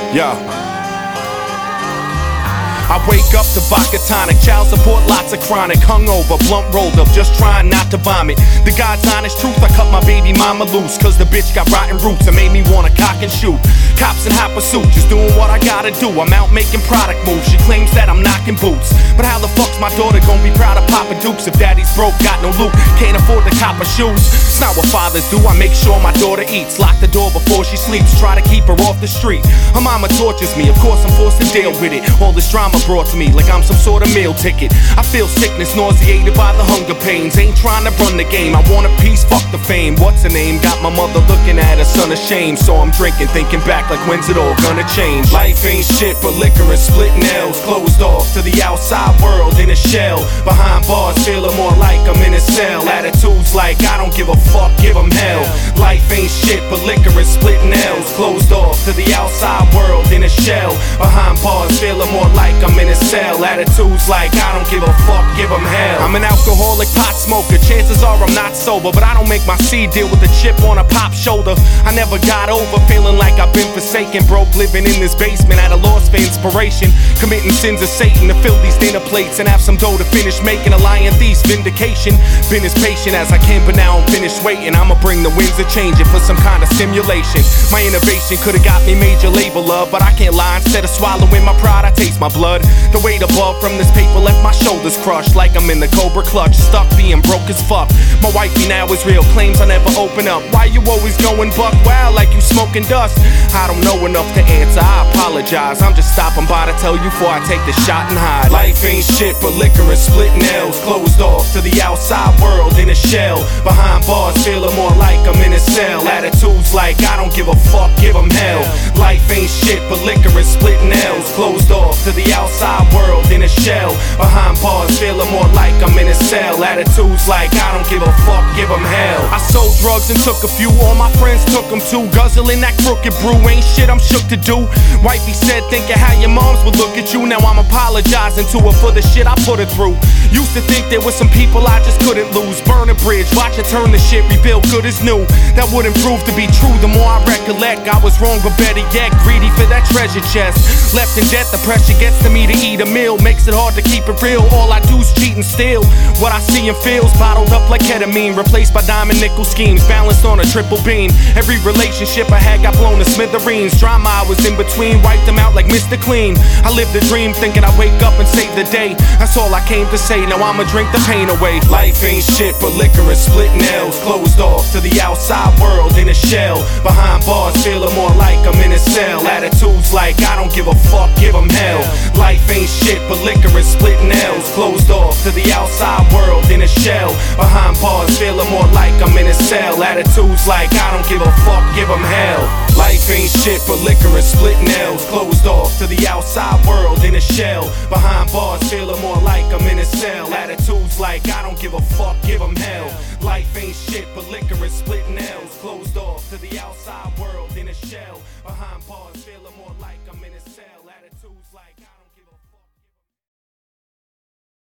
Yeah. I wake up to vodka tonic, child support, lots of chronic, hungover, blunt rolled up, just trying not to vomit. The God's honest truth, I cut my baby mama loose, cause the bitch got rotten roots and made me wanna cock and shoot. Cops in hot pursuit, just doing what I gotta do. I'm out making product moves, she claims that I'm knocking boots. But how the fuck's my daughter gonna be proud of Papa Dukes if daddy's broke, got no loot, can't afford the copper shoes? It's not what fathers do, I make sure my daughter eats, lock the door before she sleeps, try to keep her off the street. Her mama tortures me, of course I'm forced to deal with it. All this drama brought to me like I'm some sort of meal ticket. I feel sickness, nauseated by the hunger pains. Ain't trying to run the game, I want a piece, fuck the fame. What's her name? Got my mother looking at her son ashamed. So I'm drinking, thinking back like when's it all gonna change? Life ain't shit but liquor and split nails. Closed off to the outside world in a shell. Behind bars, feeling more like I'm in a cell. Attitudes like I don't give a fuck, give them hell. Life ain't shit but liquor and split nails. Closed off to the outside world in a shell. Behind bars, feeling more like I'm in a cell. Attitudes like I don't give a fuck, give them hell. I'm an alcoholic pot smoker, chances are I'm not sober, but I don't make my seed deal with a chip on a pop shoulder. I never got over feeling like I've been forsaken, broke living in this basement at a loss for inspiration, committing sins of Satan to fill these dinner plates and have some dough to finish making. A lying thief's vindication, been as patient as I can, but now I'm finished waiting. I'ma bring the winds of change it for some kind of stimulation. My innovation could've got me major label love, but I can't lie, instead of swallowing my pride I taste my blood. The weight above from this paper left my shoulders crushed, like I'm in the Cobra clutch, stuck being broke as fuck. My wifey now is real, claims I never open up. Why you always going buck wild like you smoking dust? I don't know enough to answer, I apologize. I'm just stopping by to tell you before I take the shot and hide. Life ain't shit but liquor and split nails. Closed off to the outside world in a shell. Behind bars, feeling more like I'm in a cell. Attitudes like I don't give a fuck, give them hell. Life ain't shit but liquor and split nails. Closed off to the outside world in a shell. Behind bars, feeling more like I'm in a cell. Attitudes like I don't give a fuck, give them hell. I sold drugs and took a few, all my friends took them too. Guzzling that crooked brew, ain't shit I'm shook to do. Wifey said, thinking how your moms would look at you. Now I'm apologizing to her for the shit I put her through. Used to think there was some people I just couldn't lose. Burn a bridge, watch it turn the shit, rebuild good as new. That wouldn't prove to be true, the more I recollect. I was wrong, but better yet, greedy for that treasure chest. Left in debt, the pressure gets to me to eat a meal. Makes it hard to keep it real, all I do's cheat and steal. What I see and feel's bottled up like ketamine, replaced by diamond nickel schemes, balanced on a triple beam. Every relationship I had got blown to smithereens. Drama I was in between, wiped them out like Mr. Clean. I lived a dream thinking I'd wake up and save the day. That's all I came to say, now I'ma drink the pain away. Life ain't shit but liquor and split nails. Closed off to the outside world in a shell. Behind bars, feeling more like I'm in a cell. Attitudes like I don't give a fuck, give them hell. Life ain't shit but liquor and split nails. Closed off to the outside world in a shell. Behind bars, feeling more like I'm in a cell. Attitudes like I don't give a fuck, give them hell. Life ain't shit but liquor and split nails. Closed off to the outside world in a shell. Behind bars, feeling more like I'm in a cell. Attitudes like I don't give a fuck, give them hell. Life ain't shit but liquor and split nails. Closed off to the outside world in a shell. Behind bars, feeling more like I'm in a cell.